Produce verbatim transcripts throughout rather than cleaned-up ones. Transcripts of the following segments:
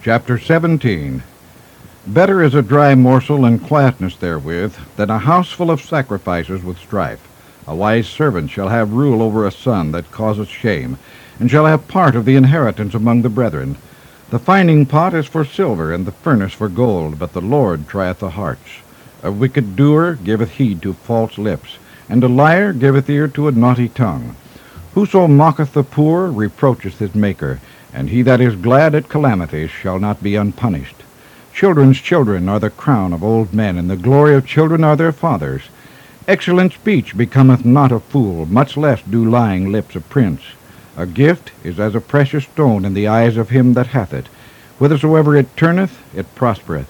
Chapter seventeen. Better is a dry morsel and quietness therewith than a house full of sacrifices with strife. A wise servant shall have rule over a son that causeth shame, and shall have part of the inheritance among the brethren. The finding pot is for silver, and the furnace for gold, but the Lord trieth the hearts. A wicked doer giveth heed to false lips, and a liar giveth ear to a naughty tongue. Whoso mocketh the poor reproacheth his Maker, and he that is glad at calamities shall not be unpunished. Children's children are the crown of old men, and the glory of children are their fathers. Excellent speech becometh not a fool, much less do lying lips a prince. A gift is as a precious stone in the eyes of him that hath it. Whithersoever it turneth, it prospereth.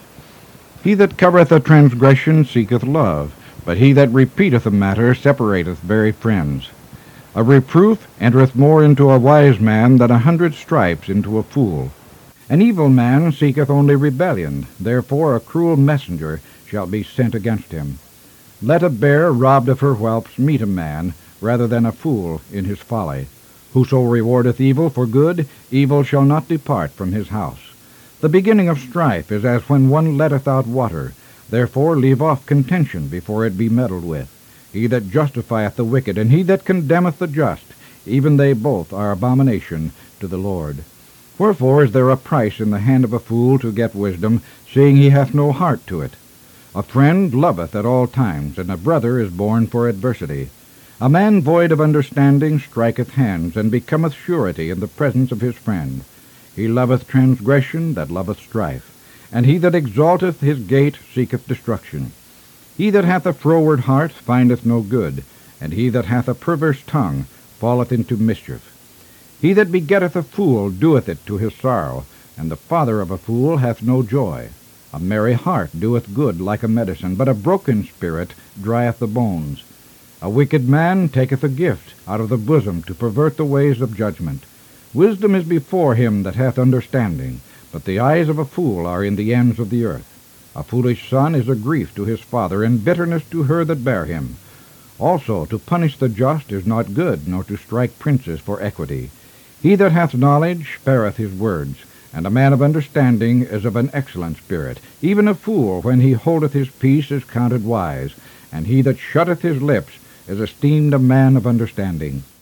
He that covereth a transgression seeketh love, but he that repeateth a matter separateth very friends. A reproof entereth more into a wise man than a hundred stripes into a fool. An evil man seeketh only rebellion, therefore a cruel messenger shall be sent against him. Let a bear robbed of her whelps meet a man, rather than a fool in his folly. Whoso rewardeth evil for good, evil shall not depart from his house. The beginning of strife is as when one letteth out water. Therefore leave off contention before it be meddled with. He that justifieth the wicked, and he that condemneth the just, even they both are abomination to the Lord. Wherefore is there a price in the hand of a fool to get wisdom, seeing he hath no heart to it? A friend loveth at all times, and a brother is born for adversity. A man void of understanding striketh hands, and becometh surety in the presence of his friend. He loveth transgression that loveth strife, and he that exalteth his gate seeketh destruction. He that hath a froward heart findeth no good, and he that hath a perverse tongue falleth into mischief. He that begetteth a fool doeth it to his sorrow, and the father of a fool hath no joy. A merry heart doeth good like a medicine, but a broken spirit drieth the bones. A wicked man taketh a gift out of the bosom to pervert the ways of judgment. Wisdom is before him that hath understanding, but the eyes of a fool are in the ends of the earth. A foolish son is a grief to his father, and bitterness to her that bare him. Also to punish the just is not good, nor to strike princes for equity. He that hath knowledge spareth his words, and a man of understanding is of an excellent spirit. Even a fool, when he holdeth his peace, is counted wise, and he that shutteth his lips is esteemed a man of understanding.